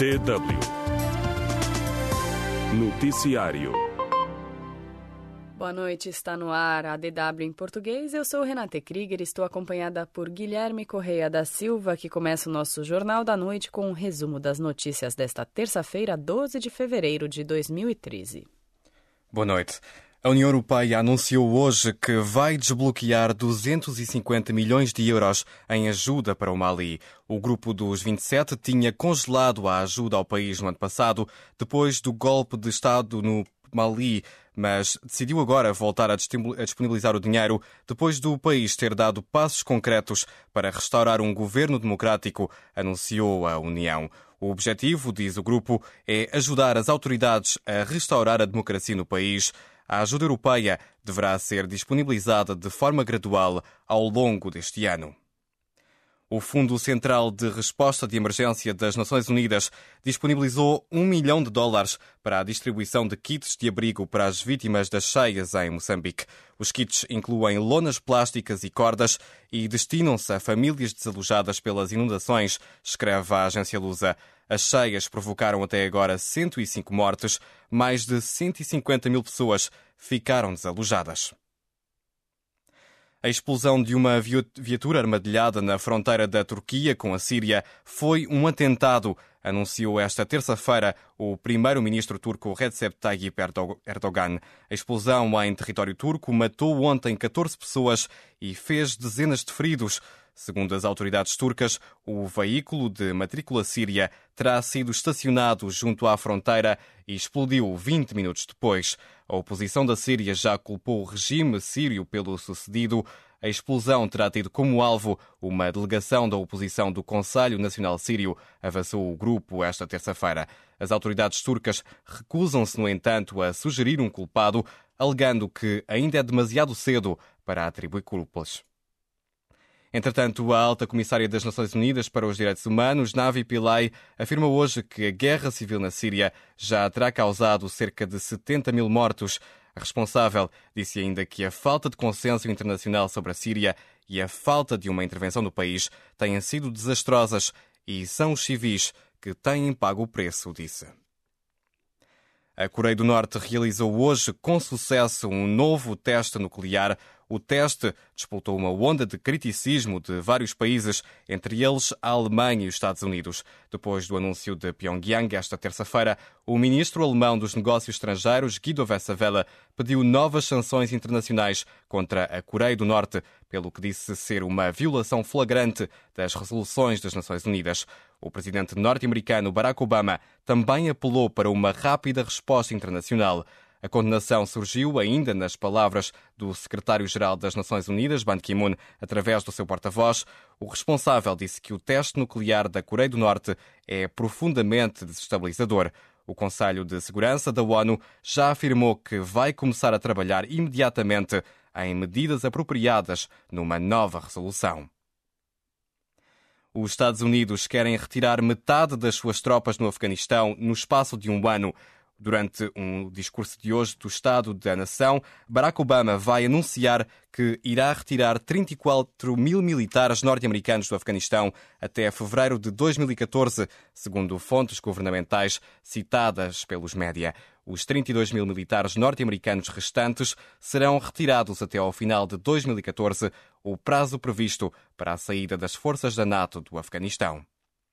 DW Noticiário. Boa noite, está no ar a DW em português. Eu sou Renate Krieger e estou acompanhada por Guilherme Correia da Silva, que começa o nosso Jornal da Noite com um resumo das notícias desta terça-feira, 12 de fevereiro de 2013. Boa noite. A União Europeia anunciou hoje que vai desbloquear 250 milhões de euros em ajuda para o Mali. O grupo dos 27 tinha congelado a ajuda ao país no ano passado, depois do golpe de Estado no Mali, mas decidiu agora voltar a disponibilizar o dinheiro depois do país ter dado passos concretos para restaurar um governo democrático, anunciou a União. O objetivo, diz o grupo, é ajudar as autoridades a restaurar a democracia no país. A ajuda europeia deverá ser disponibilizada de forma gradual ao longo deste ano. O Fundo Central de Resposta de Emergência das Nações Unidas disponibilizou $1 milhão para a distribuição de kits de abrigo para as vítimas das cheias em Moçambique. Os kits incluem lonas plásticas e cordas e destinam-se a famílias desalojadas pelas inundações, escreve a agência Lusa. As cheias provocaram até agora 105 mortes, mais de 150 mil pessoas ficaram desalojadas. A explosão de uma viatura armadilhada na fronteira da Turquia com a Síria foi um atentado, anunciou esta terça-feira o primeiro-ministro turco Recep Tayyip Erdogan. A explosão em território turco matou ontem 14 pessoas e fez dezenas de feridos. Segundo as autoridades turcas, o veículo de matrícula síria terá sido estacionado junto à fronteira e explodiu 20 minutos depois. A oposição da Síria já culpou o regime sírio pelo sucedido. A explosão terá tido como alvo uma delegação da oposição do Conselho Nacional Sírio, avançou o grupo esta terça-feira. As autoridades turcas recusam-se, no entanto, a sugerir um culpado, alegando que ainda é demasiado cedo para atribuir culpas. Entretanto, a alta comissária das Nações Unidas para os Direitos Humanos, Navi Pillay, afirma hoje que a guerra civil na Síria já terá causado cerca de 70 mil mortos. A responsável disse ainda que a falta de consenso internacional sobre a Síria e a falta de uma intervenção no país têm sido desastrosas e são os civis que têm pago o preço, disse. A Coreia do Norte realizou hoje com sucesso um novo teste nuclear. O teste disputou uma onda de criticismo de vários países, entre eles a Alemanha e os Estados Unidos. Depois do anúncio de Pyongyang esta terça-feira, o ministro alemão dos Negócios Estrangeiros, Guido Westerwelle, pediu novas sanções internacionais contra a Coreia do Norte, pelo que disse ser uma violação flagrante das resoluções das Nações Unidas. O presidente norte-americano Barack Obama também apelou para uma rápida resposta internacional. A condenação surgiu ainda nas palavras do secretário-geral das Nações Unidas, Ban Ki-moon, através do seu porta-voz. O responsável disse que o teste nuclear da Coreia do Norte é profundamente desestabilizador. O Conselho de Segurança da ONU já afirmou que vai começar a trabalhar imediatamente em medidas apropriadas numa nova resolução. Os Estados Unidos querem retirar metade das suas tropas no Afeganistão no espaço de um ano. Durante um discurso de hoje do Estado da Nação, Barack Obama vai anunciar que irá retirar 34 mil militares norte-americanos do Afeganistão até fevereiro de 2014, segundo fontes governamentais citadas pelos média. Os 32 mil militares norte-americanos restantes serão retirados até ao final de 2014, o prazo previsto para a saída das forças da NATO do Afeganistão.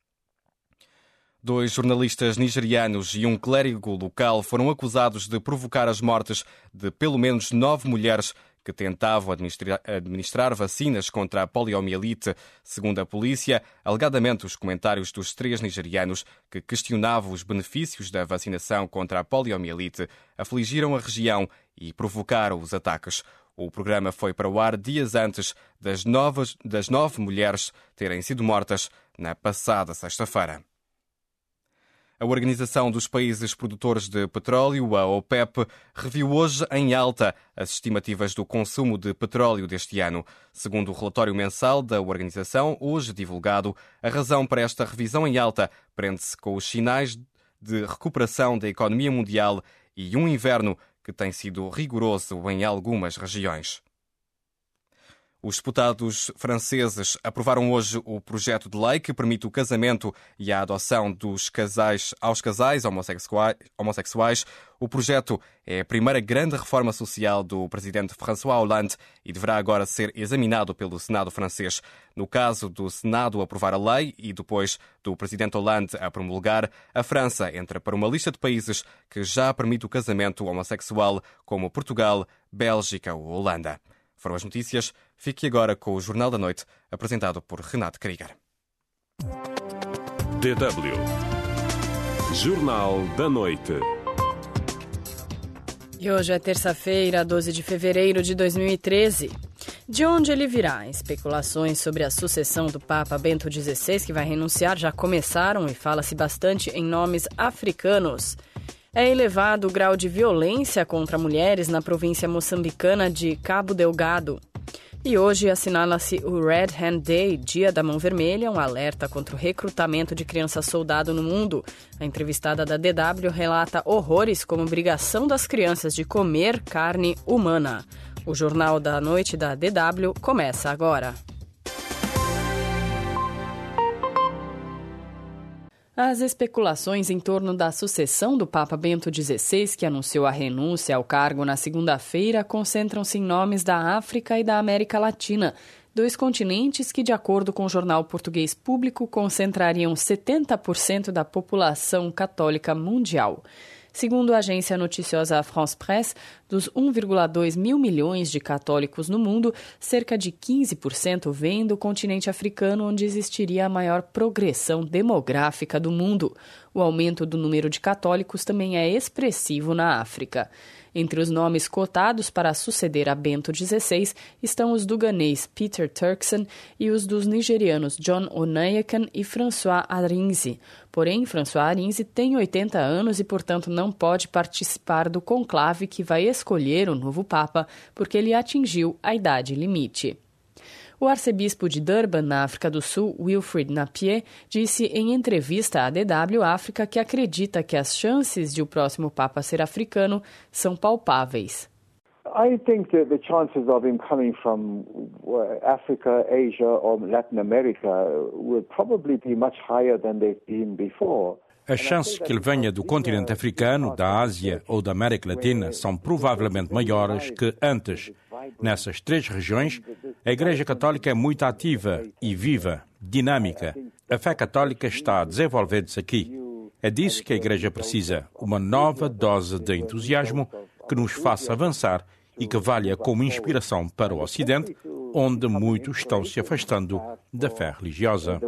2 jornalistas nigerianos e um clérigo local foram acusados de provocar as mortes de pelo menos 9 mulheres que tentavam administrar vacinas contra a poliomielite. Segundo a polícia, alegadamente os comentários dos 3 nigerianos que questionavam os benefícios da vacinação contra a poliomielite afligiram a região e provocaram os ataques. O programa foi para o ar dias antes das 9 mulheres terem sido mortas na passada sexta-feira. A Organização dos Países Produtores de Petróleo, a OPEP, reviu hoje em alta as estimativas do consumo de petróleo deste ano. Segundo o relatório mensal da organização, hoje divulgado, a razão para esta revisão em alta prende-se com os sinais de recuperação da economia mundial e um inverno que tem sido rigoroso em algumas regiões. Os deputados franceses aprovaram hoje o projeto de lei que permite o casamento e a adoção aos casais homossexuais. O projeto é a primeira grande reforma social do presidente François Hollande e deverá agora ser examinado pelo Senado francês. No caso do Senado aprovar a lei e depois do presidente Hollande a promulgar, a França entra para uma lista de países que já permite o casamento homossexual, como Portugal, Bélgica ou Holanda. Foram as notícias. Fique agora com o Jornal da Noite, apresentado por Renato Krieger. DW Jornal da Noite. E hoje é terça-feira, 12 de fevereiro de 2013. De onde ele virá? Especulações sobre a sucessão do Papa Bento XVI, que vai renunciar, já começaram e fala-se bastante em nomes africanos. É elevado o grau de violência contra mulheres na província moçambicana de Cabo Delgado. E hoje assinala-se o Red Hand Day, Dia da Mão Vermelha, um alerta contra o recrutamento de criança-soldado no mundo. A entrevistada da DW relata horrores como obrigação das crianças de comer carne humana. O Jornal da Noite da DW começa agora. As especulações em torno da sucessão do Papa Bento XVI, que anunciou a renúncia ao cargo na segunda-feira, concentram-se em nomes da África e da América Latina, dois continentes que, de acordo com o jornal português Público, concentrariam 70% da população católica mundial. Segundo a agência noticiosa France Presse, dos 1,2 mil milhões de católicos no mundo, cerca de 15% vêm do continente africano, onde existiria a maior progressão demográfica do mundo. O aumento do número de católicos também é expressivo na África. Entre os nomes cotados para suceder a Bento XVI estão os do ganês Peter Turkson e os dos nigerianos John Onaiyekan e François Arinze. Porém, François Arinze tem 80 anos e, portanto, não pode participar do conclave que vai escolher o novo Papa, porque ele atingiu a idade limite. O arcebispo de Durban, na África do Sul, Wilfred Napier, disse em entrevista à DW África que acredita que as chances de o próximo Papa ser africano são palpáveis. I think that the chances of him coming from Africa, Asia or Latin America will probably be much higher than they've been before. As chances que ele venha do continente africano, da Ásia ou da América Latina são provavelmente maiores que antes. Nessas três regiões, a Igreja Católica é muito ativa e viva, dinâmica. A fé católica está a desenvolver-se aqui. É disso que a Igreja precisa, uma nova dose de entusiasmo que nos faça avançar e que valha como inspiração para o Ocidente, onde muitos estão se afastando da fé religiosa.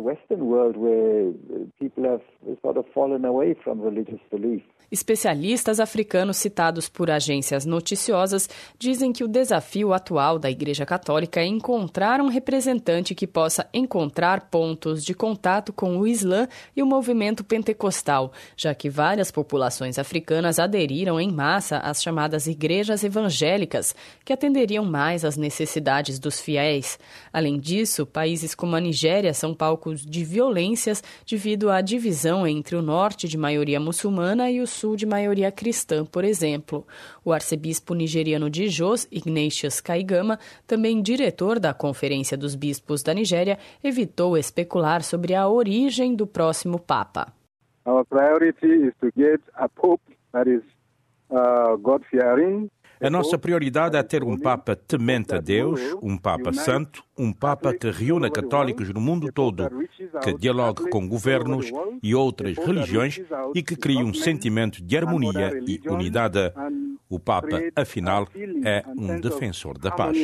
Especialistas africanos citados por agências noticiosas dizem que o desafio atual da Igreja Católica é encontrar um representante que possa encontrar pontos de contato com o Islã e o movimento pentecostal, já que várias populações africanas aderiram em massa às chamadas igrejas evangélicas, que atenderiam mais às necessidades dos fiéis. Além disso, países como a Nigéria são palcos de violências devido à divisão entre o norte de maioria muçulmana e o sul de maioria cristã, por exemplo. O arcebispo nigeriano de Jos, Ignatius Kaigama, também diretor da Conferência dos Bispos da Nigéria, evitou especular sobre a origem do próximo Papa. Our priority is to get a pope that is God-fearing. A nossa prioridade é ter um Papa temente a Deus, um Papa santo, um Papa que reúna católicos no mundo todo, que dialogue com governos e outras religiões e que crie um sentimento de harmonia e unidade. O Papa, afinal, é um defensor da paz.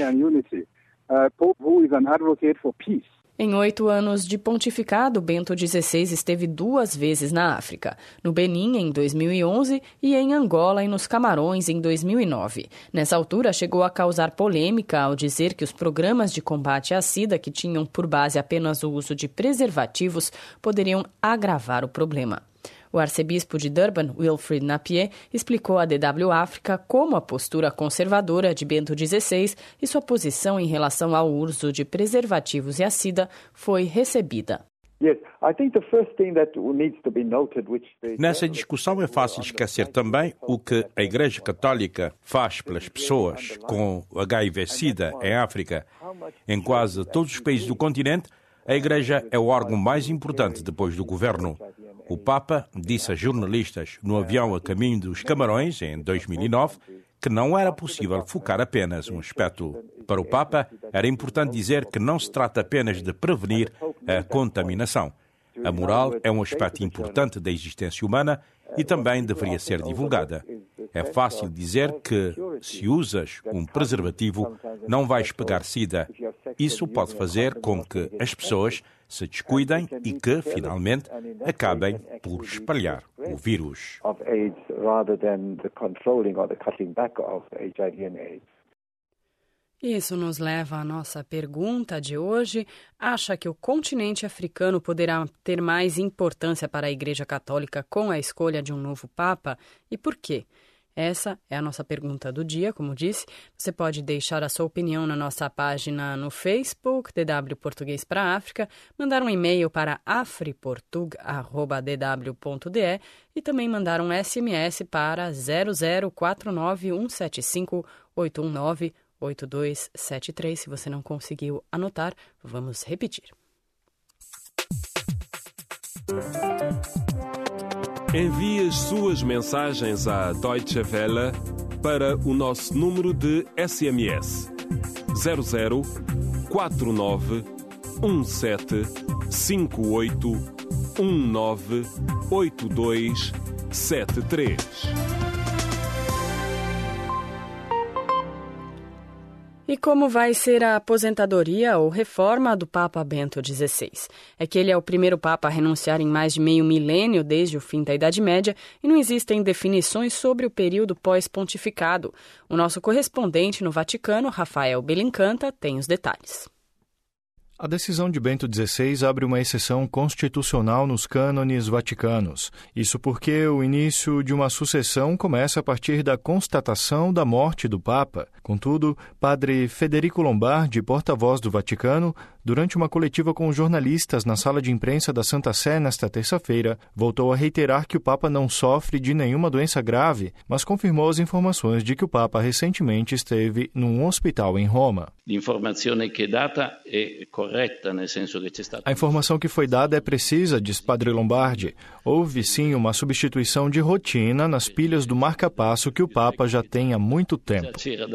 Em 8 anos de pontificado, Bento XVI esteve 2 vezes na África, no Benin em 2011 e em Angola e nos Camarões em 2009. Nessa altura, chegou a causar polêmica ao dizer que os programas de combate à SIDA, que tinham por base apenas o uso de preservativos, poderiam agravar o problema. O arcebispo de Durban, Wilfred Napier, explicou à DW África como a postura conservadora de Bento XVI e sua posição em relação ao uso de preservativos e a SIDA foi recebida. Nessa discussão é fácil esquecer também o que a Igreja Católica faz pelas pessoas com HIV/SIDA em África. Em quase todos os países do continente, a Igreja é o órgão mais importante depois do governo. O Papa disse a jornalistas no avião a caminho dos Camarões, em 2009, que não era possível focar apenas um aspecto. Para o Papa, era importante dizer que não se trata apenas de prevenir a contaminação. A moral é um aspecto importante da existência humana e também deveria ser divulgada. É fácil dizer que, se usas um preservativo, não vais pegar SIDA. Isso pode fazer com que as pessoas se descuidem e que, finalmente, acabem por espalhar o vírus. Isso nos leva à nossa pergunta de hoje. Acha que o continente africano poderá ter mais importância para a Igreja Católica com a escolha de um novo Papa? E por quê? Essa é a nossa pergunta do dia, como disse. Você pode deixar a sua opinião na nossa página no Facebook, DW Português para a África, mandar um e-mail para afriportug@dw.de e também mandar um SMS para 00491758198273. Se você não conseguiu anotar, vamos repetir. Envie as suas mensagens à Deutsche Welle para o nosso número de SMS 00491758198273. E como vai ser a aposentadoria ou reforma do Papa Bento XVI? É que ele é o primeiro Papa a renunciar em mais de meio milênio desde o fim da Idade Média e não existem definições sobre o período pós-pontificado. O nosso correspondente no Vaticano, Rafael Belincanta, tem os detalhes. A decisão de Bento XVI abre uma exceção constitucional nos cânones vaticanos. Isso porque o início de uma sucessão começa a partir da constatação da morte do Papa. Contudo, padre Federico Lombardi, porta-voz do Vaticano, durante uma coletiva com jornalistas na sala de imprensa da Santa Sé nesta terça-feira, voltou a reiterar que o Papa não sofre de nenhuma doença grave, mas confirmou as informações de que o Papa recentemente esteve num hospital em Roma. A informação que foi dada é precisa, diz padre Lombardi. Houve sim uma substituição de rotina nas pilhas do marca-passo que o Papa já tem há muito tempo.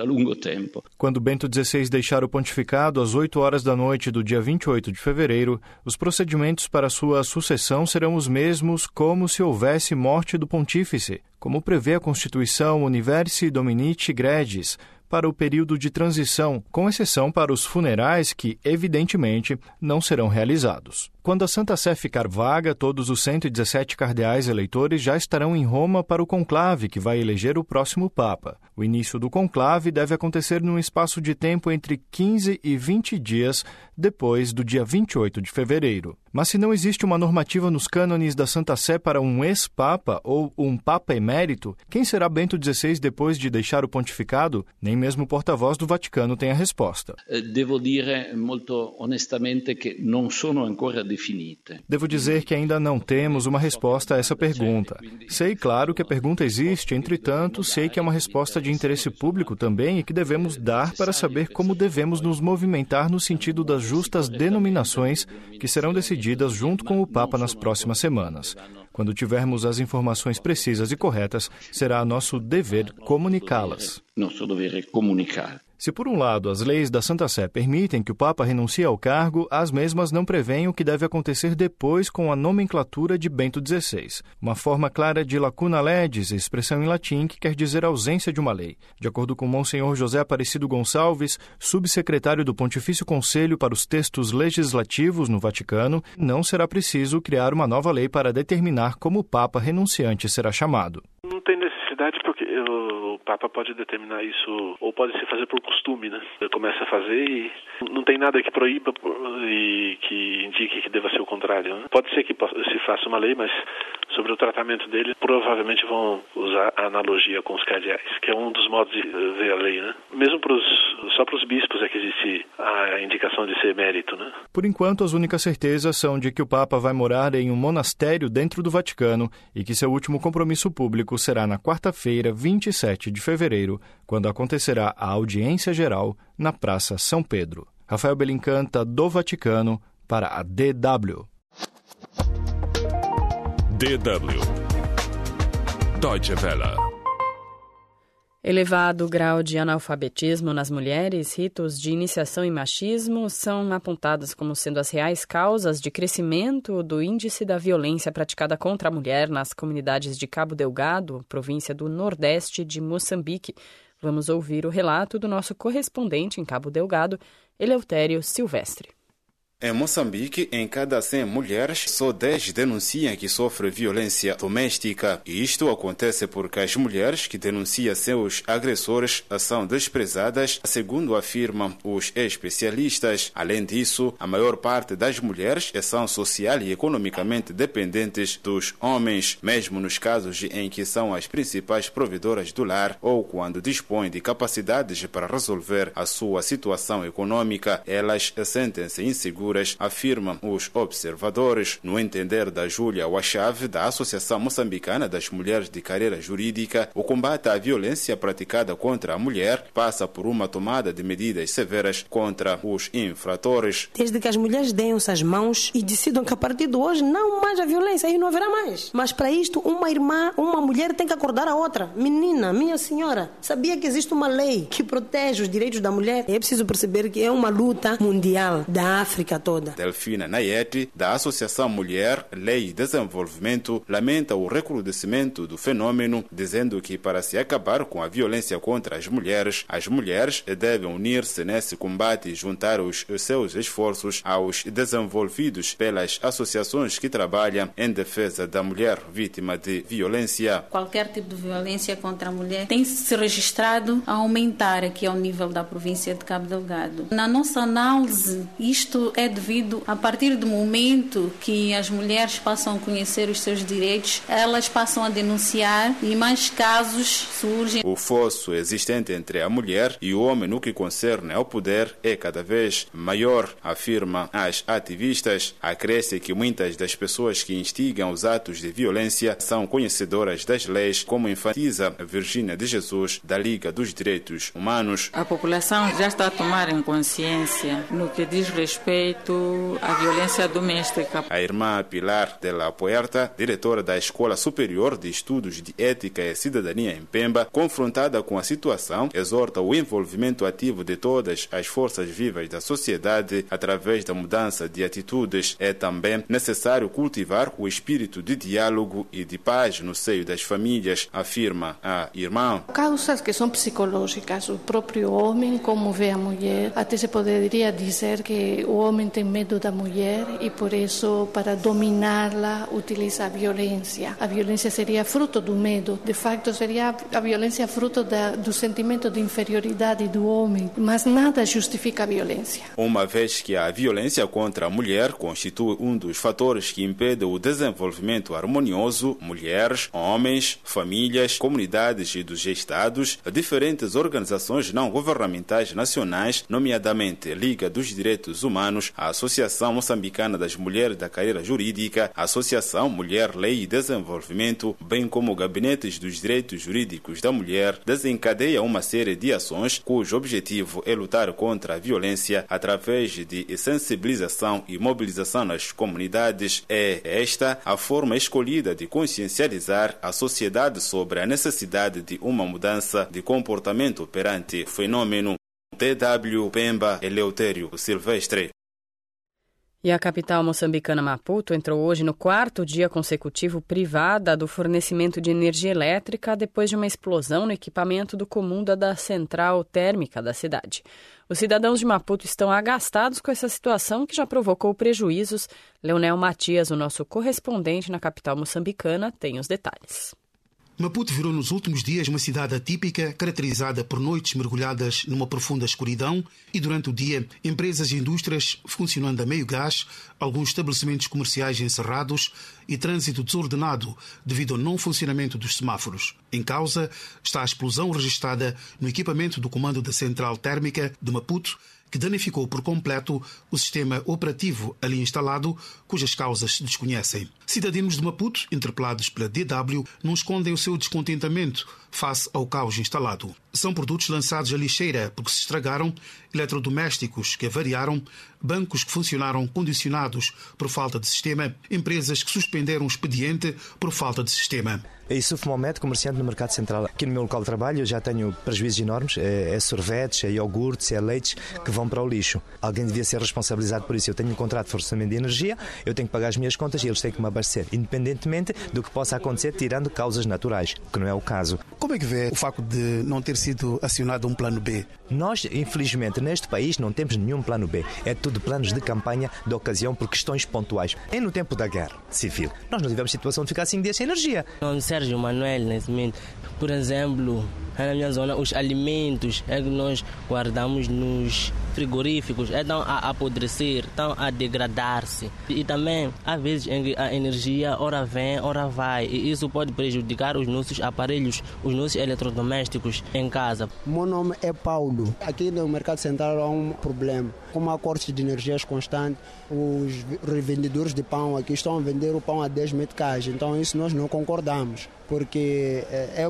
Quando Bento XVI deixar o pontificado às 8 horas da noite do dia 28 de fevereiro, os procedimentos para sua sucessão serão os mesmos como se houvesse morte do pontífice, como prevê a Constituição Universi Dominici Gregis, para o período de transição, com exceção para os funerais que, evidentemente, não serão realizados. Quando a Santa Sé ficar vaga, todos os 117 cardeais eleitores já estarão em Roma para o conclave que vai eleger o próximo Papa. O início do conclave deve acontecer num espaço de tempo entre 15 e 20 dias depois do dia 28 de fevereiro. Mas se não existe uma normativa nos cânones da Santa Sé para um ex-papa ou um papa emérito, quem será Bento XVI depois de deixar o pontificado? Nem mesmo o porta-voz do Vaticano tem a resposta. Devo dire molto onestamente che non sono ancora definite. Devo dizer que ainda não temos uma resposta a essa pergunta. Sei, claro, que a pergunta existe, entretanto, sei que é uma resposta de interesse público também e que devemos dar para saber como devemos nos movimentar no sentido das justas denominações que serão decididas junto com o Papa nas próximas semanas. Quando tivermos as informações precisas e corretas, será nosso dever comunicá-las. Nosso dever é comunicar. Se, por um lado, as leis da Santa Sé permitem que o Papa renuncie ao cargo, as mesmas não prevêem o que deve acontecer depois com a nomenclatura de Bento XVI. Uma forma clara de lacuna legis, expressão em latim que quer dizer ausência de uma lei. De acordo com Monsenhor José Aparecido Gonçalves, subsecretário do Pontifício Conselho para os Textos Legislativos no Vaticano, não será preciso criar uma nova lei para determinar como o Papa renunciante será chamado. Não tem necessidade porque o Papa pode determinar isso, ou pode se fazer por costume, né? Ele começa a fazer e não tem nada que proíba e que indique que deva ser o contrário, né? Pode ser que se faça uma lei, mas sobre o tratamento dele provavelmente vão usar a analogia com os cardeais, que é um dos modos de ver a lei, né? Mesmo só para os bispos é que existe a indicação de ser emérito, né? Por enquanto, as únicas certezas são de que o Papa vai morar em um monastério dentro do Vaticano e que seu último compromisso público será na quarta-feira, 27 de fevereiro, quando acontecerá a audiência geral na Praça São Pedro. Rafael Belincanta, do Vaticano, para a DW. DW Deutsche Welle. Elevado grau de analfabetismo nas mulheres, ritos de iniciação e machismo são apontados como sendo as reais causas de crescimento do índice da violência praticada contra a mulher nas comunidades de Cabo Delgado, província do Nordeste de Moçambique. Vamos ouvir o relato do nosso correspondente em Cabo Delgado, Eleutério Silvestre. Em Moçambique, em cada 100 mulheres, só 10 denunciam que sofrem violência doméstica. E isto acontece porque as mulheres que denunciam seus agressores são desprezadas, segundo afirmam os especialistas. Além disso, a maior parte das mulheres são social e economicamente dependentes dos homens, mesmo nos casos em que são as principais provedoras do lar ou quando dispõem de capacidades para resolver a sua situação econômica, elas sentem-se inseguras, afirmam os observadores. No entender da Júlia Wachave, da Associação Moçambicana das Mulheres de Carreira Jurídica, o combate à violência praticada contra a mulher passa por uma tomada de medidas severas contra os infratores. Desde que as mulheres deem-se as mãos e decidam que a partir de hoje não mais a violência, aí não haverá mais. Mas para isto, uma mulher tem que acordar a outra. Menina, minha senhora, sabia que existe uma lei que protege os direitos da mulher? É preciso perceber que é uma luta mundial da África toda. Delfina Nayete, da Associação Mulher, Lei e Desenvolvimento, lamenta o recrudescimento do fenômeno, dizendo que para se acabar com a violência contra as mulheres devem unir-se nesse combate e juntar os seus esforços aos desenvolvidos pelas associações que trabalham em defesa da mulher vítima de violência. Qualquer tipo de violência contra a mulher tem se registrado a aumentar aqui ao nível da província de Cabo Delgado. Na nossa análise, isto é devido a partir do momento que as mulheres passam a conhecer os seus direitos, elas passam a denunciar e mais casos surgem. O fosso existente entre a mulher e o homem no que concerne ao poder é cada vez maior, afirmam as ativistas. Acresce que muitas das pessoas que instigam os atos de violência são conhecedoras das leis, como enfatiza Virgínia de Jesus, da Liga dos Direitos Humanos. A população já está a tomar em consciência no que diz respeito à violência doméstica. A irmã Pilar de la Puerta, diretora da Escola Superior de Estudos de Ética e Cidadania em Pemba, confrontada com a situação, exorta o envolvimento ativo de todas as forças vivas da sociedade através da mudança de atitudes. É também necessário cultivar o espírito de diálogo e de paz no seio das famílias, afirma a irmã. Causas que são psicológicas, o próprio homem, como vê a mulher, até se poderia dizer que o homem tem medo da mulher e por isso, para dominá-la, utiliza a violência. A violência seria fruto do medo. De facto, seria a violência fruto do sentimento de inferioridade do homem, mas nada justifica a violência. Uma vez que a violência contra a mulher constitui um dos fatores que impede o desenvolvimento harmonioso, mulheres, homens, famílias, comunidades e dos estados, diferentes organizações não governamentais nacionais, nomeadamente Liga dos Direitos Humanos, a Associação Moçambicana das Mulheres da Carreira Jurídica, a Associação Mulher, Lei e Desenvolvimento, bem como gabinetes dos direitos jurídicos da mulher, desencadeia uma série de ações cujo objetivo é lutar contra a violência através de sensibilização e mobilização nas comunidades. É esta a forma escolhida de consciencializar a sociedade sobre a necessidade de uma mudança de comportamento perante o fenômeno. DW Pemba, Eleutério Silvestre. E a capital moçambicana Maputo entrou hoje no 4º dia consecutivo privada do fornecimento de energia elétrica depois de uma explosão no equipamento do comum da central térmica da cidade. Os cidadãos de Maputo estão agastados com essa situação que já provocou prejuízos. Leonel Matias, o nosso correspondente na capital moçambicana, tem os detalhes. Maputo virou nos últimos dias uma cidade atípica, caracterizada por noites mergulhadas numa profunda escuridão e, durante o dia, empresas e indústrias funcionando a meio gás, alguns estabelecimentos comerciais encerrados e trânsito desordenado devido ao não funcionamento dos semáforos. Em causa está a explosão registrada no equipamento do comando da central térmica de Maputo, que danificou por completo o sistema operativo ali instalado, cujas causas se desconhecem. Cidadãos de Maputo, interpelados pela DW, não escondem o seu descontentamento face ao caos instalado. São produtos lançados à lixeira porque se estragaram, eletrodomésticos que avariaram, bancos que funcionaram condicionados por falta de sistema, empresas que suspenderam o expediente por falta de sistema. Eu sou Mohamed, comerciante no Mercado Central. Aqui no meu local de trabalho eu já tenho prejuízos enormes. É sorvetes, é iogurtes, é leites que vão para o lixo. Alguém devia ser responsabilizado por isso. Eu tenho um contrato de fornecimento de energia, eu tenho que pagar as minhas contas e eles têm que me abastecer, independentemente do que possa acontecer, tirando causas naturais, que não é o caso. Como é que vê o facto de não ter sido acionado um plano B? Nós, infelizmente, neste país não temos nenhum plano B. É tudo planos de campanha, de ocasião, por questões pontuais. É no tempo da guerra civil. Nós não tivemos situação de ficar 5 dias sem energia. Sérgio Manuel, nesse momento, por exemplo, na minha zona, os alimentos é que nós guardamos nos frigoríficos estão a apodrecer, estão a degradar-se. E também, às vezes, a energia ora vem, ora vai. E isso pode prejudicar os nossos aparelhos, os nossos eletrodomésticos em casa. Meu nome é Paulo. Aqui no Mercado Central há um problema. Como há cortes de energias constantes, os revendedores de pão aqui estão a vender o pão a 10 meticais. Então isso nós não concordamos, porque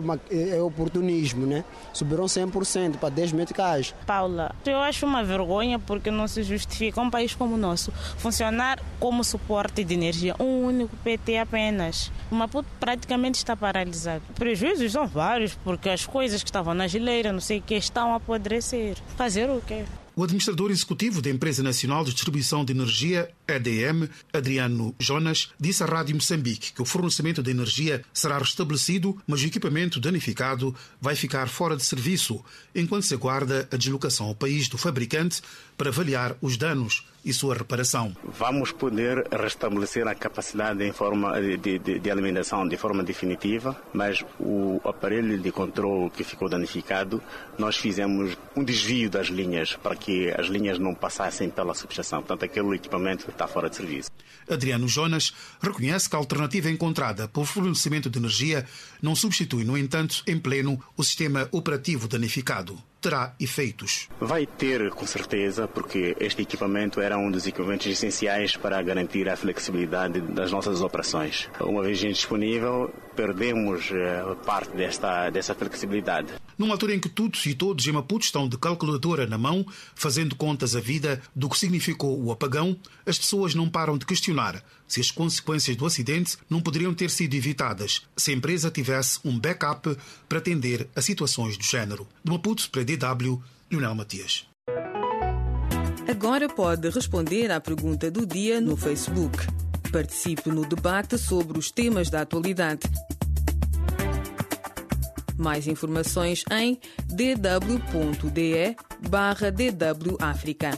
é oportunismo, né? Subiram 100% para 10 meticais. Paula, eu acho uma vergonha porque não se justifica um país como o nosso funcionar como suporte de energia, um único PT apenas. O Maputo praticamente está paralisado. Prejuízos são vários, porque as coisas que estavam na geleira, não sei o que, estão a apodrecer. Fazer o quê? O administrador executivo da Empresa Nacional de Distribuição de Energia, EDM, Adriano Jonas, disse à Rádio Moçambique que o fornecimento de energia será restabelecido, mas o equipamento danificado vai ficar fora de serviço, enquanto se aguarda a deslocação ao país do fabricante para avaliar os danos e sua reparação. Vamos poder restabelecer a capacidade em forma de alimentação de forma definitiva, mas o aparelho de controle que ficou danificado, nós fizemos um desvio das linhas para que as linhas não passassem pela subestação. Portanto, aquele equipamento está fora de serviço. Adriano Jonas reconhece que a alternativa encontrada para o fornecimento de energia não substitui, no entanto, em pleno, o sistema operativo danificado. Terá efeitos. Vai ter, com certeza, porque este equipamento era um dos equipamentos essenciais para garantir a flexibilidade das nossas operações. Uma vez indisponível, perdemos parte dessa flexibilidade. Numa altura em que todos e todos em Maputo estão de calculadora na mão, fazendo contas à vida do que significou o apagão, as pessoas não param de questionar se as consequências do acidente não poderiam ter sido evitadas se a empresa tivesse um backup para atender a situações do género. De Maputo, para a DW, Leonel Matias. Agora pode responder à pergunta do dia no Facebook. Participe no debate sobre os temas da atualidade. Mais informações em dw.de/DW África.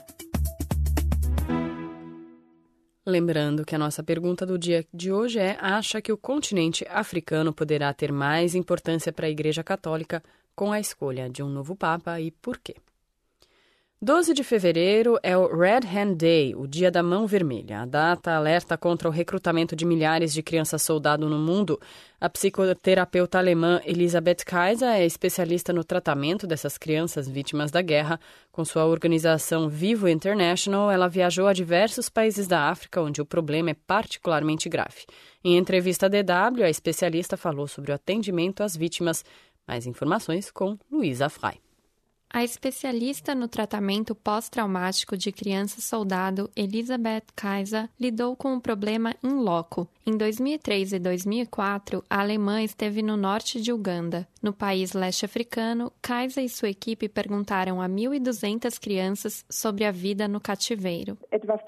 Lembrando que a nossa pergunta do dia de hoje acha que o continente africano poderá ter mais importância para a Igreja Católica com a escolha de um novo Papa e por quê? 12 de fevereiro é o Red Hand Day, o Dia da Mão Vermelha. A data alerta contra o recrutamento de milhares de crianças-soldado no mundo. A psicoterapeuta alemã Elisabeth Kaiser é especialista no tratamento dessas crianças vítimas da guerra. Com sua organização Vivo International, ela viajou a diversos países da África, onde o problema é particularmente grave. Em entrevista à DW, a especialista falou sobre o atendimento às vítimas. Mais informações com Luísa Frey. A especialista no tratamento pós-traumático de criança-soldado Elisabeth Kaiser lidou com o problema in loco. Em 2003 e 2004, a alemã esteve no norte de Uganda. No país leste africano, Kaiser e sua equipe perguntaram a 1.200 crianças sobre a vida no cativeiro.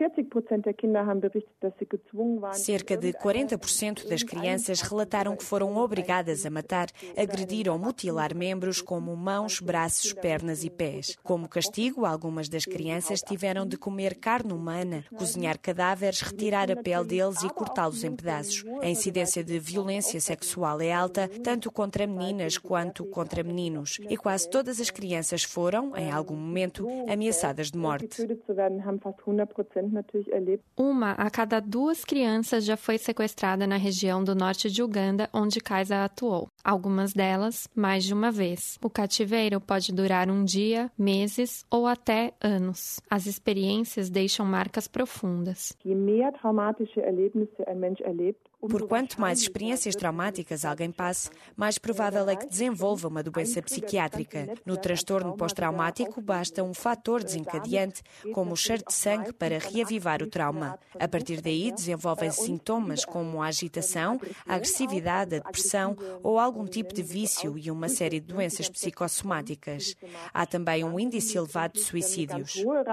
Cerca de 40% das crianças relataram que foram obrigadas a matar, agredir ou mutilar membros como mãos, braços, pernas pernas e pés. Como castigo, algumas das crianças tiveram de comer carne humana, cozinhar cadáveres, retirar a pele deles e cortá-los em pedaços. A incidência de violência sexual é alta, tanto contra meninas quanto contra meninos. E quase todas as crianças foram, em algum momento, ameaçadas de morte. Uma a cada 2 crianças já foi sequestrada na região do norte de Uganda, onde Kaisa atuou. Algumas delas, mais de uma vez. O cativeiro pode durar um dia, meses ou até anos. As experiências deixam marcas profundas. Por quanto mais experiências traumáticas alguém passe, mais provável é que desenvolva uma doença psiquiátrica. No transtorno pós-traumático, basta um fator desencadeante, como o cheiro de sangue, para reavivar o trauma. A partir daí, desenvolvem-se sintomas como a agitação, a agressividade, a depressão ou algum tipo de vício e uma série de doenças psicossomáticas. Há também um índice elevado de suicídios.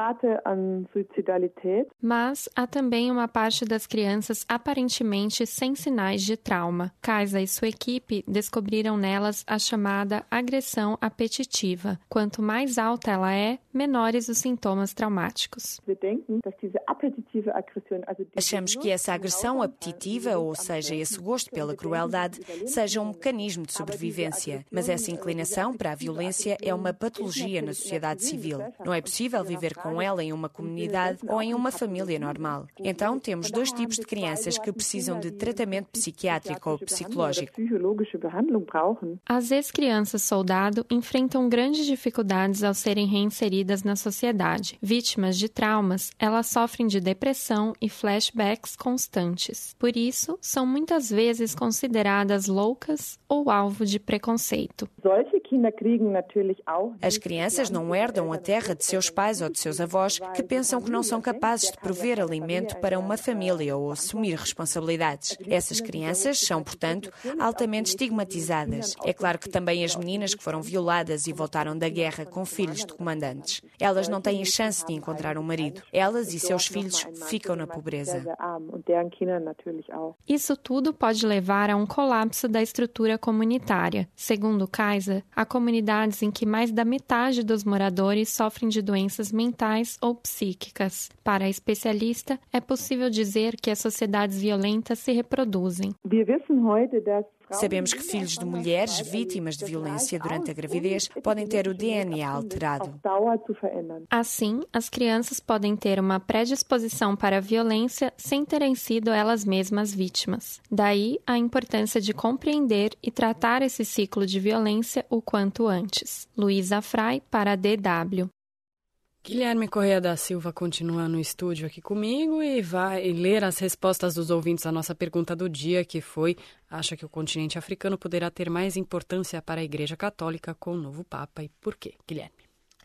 Mas há também uma parte das crianças aparentemente sem sinais de trauma. Kaisa e sua equipe descobriram nelas a chamada agressão apetitiva. Quanto mais alta ela é, menores os sintomas traumáticos. Achamos que essa agressão apetitiva, ou seja, esse gosto pela crueldade, seja um mecanismo de sobrevivência. Mas essa inclinação para a violência é uma patologia na sociedade civil. Não é possível viver com ela em uma comunidade ou em uma família normal. Então, temos 2 tipos de crianças que precisam de tratamento psiquiátrico ou psicológico. As ex-crianças soldado enfrentam grandes dificuldades ao serem reinseridas na sociedade. Vítimas de traumas, elas sofrem de depressão e flashbacks constantes. Por isso, são muitas vezes consideradas loucas ou alvo de preconceito. As crianças não herdam a terra de seus pais ou de seus avós, que pensam que não são capazes de prover alimento para uma família ou assumir responsabilidades. Essas crianças são, portanto, altamente estigmatizadas. É claro que também as meninas que foram violadas e voltaram da guerra com filhos de comandantes. Elas não têm chance de encontrar um marido. Elas e seus filhos ficam na pobreza. Isso tudo pode levar a um colapso da estrutura comunitária. Segundo Kaisa, há comunidades em que mais da metade dos moradores sofrem de doenças mentais ou psíquicas. Para a especialista, é possível dizer que as sociedades violentas se reproduzem. Sabemos que filhos de mulheres vítimas de violência durante a gravidez podem ter o DNA alterado. Assim, as crianças podem ter uma predisposição para a violência sem terem sido elas mesmas vítimas. Daí a importância de compreender e tratar esse ciclo de violência o quanto antes. Luísa Frei, para a DW. Guilherme Correia da Silva continua no estúdio aqui comigo e vai ler as respostas dos ouvintes à nossa pergunta do dia, que foi: acha que o continente africano poderá ter mais importância para a Igreja Católica com o novo Papa e por quê? Guilherme.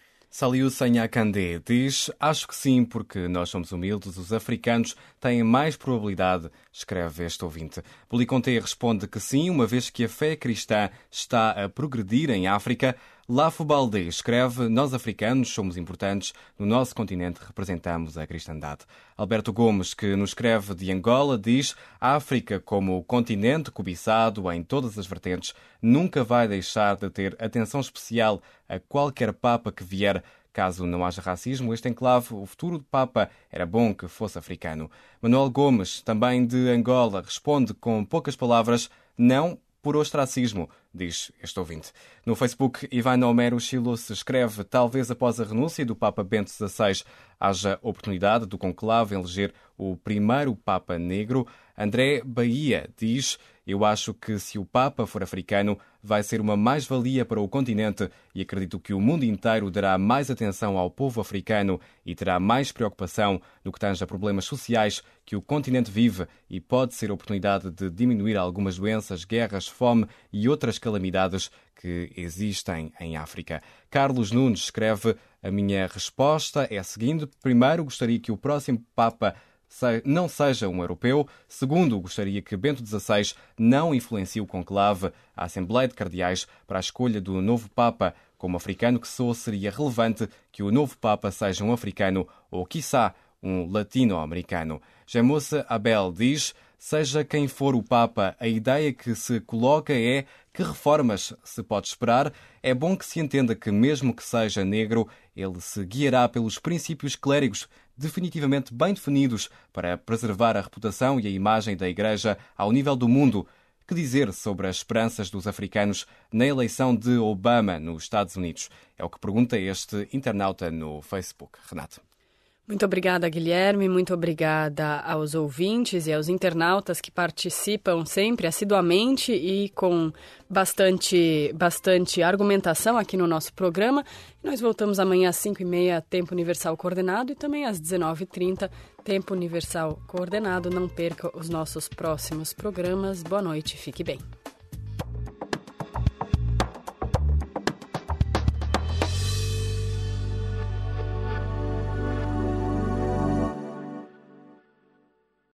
Saliu Sanhakandé diz: acho que sim, porque nós somos humildes, os africanos têm mais probabilidade, escreve este ouvinte. Boliconté responde que sim, uma vez que a fé cristã está a progredir em África. Lafo Baldé escreve: nós africanos somos importantes, no nosso continente representamos a cristandade. Alberto Gomes, que nos escreve de Angola, diz: a África, como continente cobiçado em todas as vertentes, nunca vai deixar de ter atenção especial a qualquer Papa que vier. Caso não haja racismo, este enclave, o futuro do Papa, era bom que fosse africano. Manuel Gomes, também de Angola, responde com poucas palavras: não por ostracismo, diz este ouvinte. No Facebook, Ivan Homero Chilo se escreve: talvez após a renúncia do Papa Bento XVI haja oportunidade do conclave eleger o primeiro Papa negro. André Bahia diz: eu acho que se o Papa for africano, vai ser uma mais-valia para o continente e acredito que o mundo inteiro dará mais atenção ao povo africano e terá mais preocupação no que tange a problemas sociais que o continente vive e pode ser oportunidade de diminuir algumas doenças, guerras, fome e outras calamidades que existem em África. Carlos Nunes escreve: a minha resposta é a seguinte: primeiro, gostaria que o próximo Papa não seja um europeu. Segundo, gostaria que Bento XVI não influencie o conclave, a Assembleia de Cardeais, para a escolha do novo Papa. Como africano que sou, seria relevante que o novo Papa seja um africano ou, quiçá, um latino-americano. Gemoça Abel diz: seja quem for o Papa, a ideia que se coloca é que reformas se pode esperar. É bom que se entenda que, mesmo que seja negro, ele se guiará pelos princípios clérigos definitivamente bem definidos para preservar a reputação e a imagem da Igreja ao nível do mundo. Que dizer sobre as esperanças dos africanos na eleição de Obama nos Estados Unidos? É o que pergunta este internauta no Facebook. Renato. Muito obrigada, Guilherme. Muito obrigada aos ouvintes e aos internautas que participam sempre assiduamente e com bastante argumentação aqui no nosso programa. Nós voltamos amanhã às 5h30, Tempo Universal Coordenado, e também às 19h30, Tempo Universal Coordenado. Não perca os nossos próximos programas. Boa noite, fique bem.